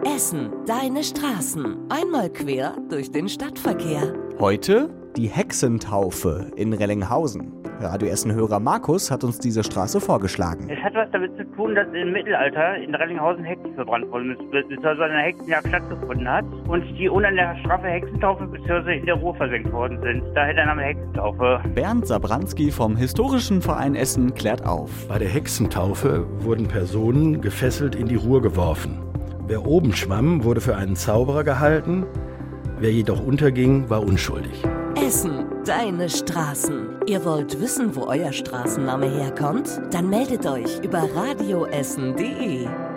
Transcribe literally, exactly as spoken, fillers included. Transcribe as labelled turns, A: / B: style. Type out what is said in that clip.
A: Essen, deine Straßen. Einmal quer durch den Stadtverkehr.
B: Heute die Hexentaufe in Rellinghausen. Radio Essen-Hörer Markus hat uns diese Straße vorgeschlagen.
C: Es hat was damit zu tun, dass im Mittelalter in Rellinghausen Hexen verbrannt wurden, beziehungsweise eine Hexenjagd stattgefunden hat und die ohne eine straffe Hexentaufe beziehungsweise in der Ruhr versenkt worden sind. Daher der Name Hexentaufe.
B: Bernd Sabranski vom Historischen Verein Essen klärt auf.
D: Bei der Hexentaufe wurden Personen gefesselt in die Ruhr geworfen. Wer oben schwamm, wurde für einen Zauberer gehalten. Wer jedoch unterging, war unschuldig.
A: Essen, deine Straßen. Ihr wollt wissen, wo euer Straßenname herkommt? Dann meldet euch über radioessen punkt de.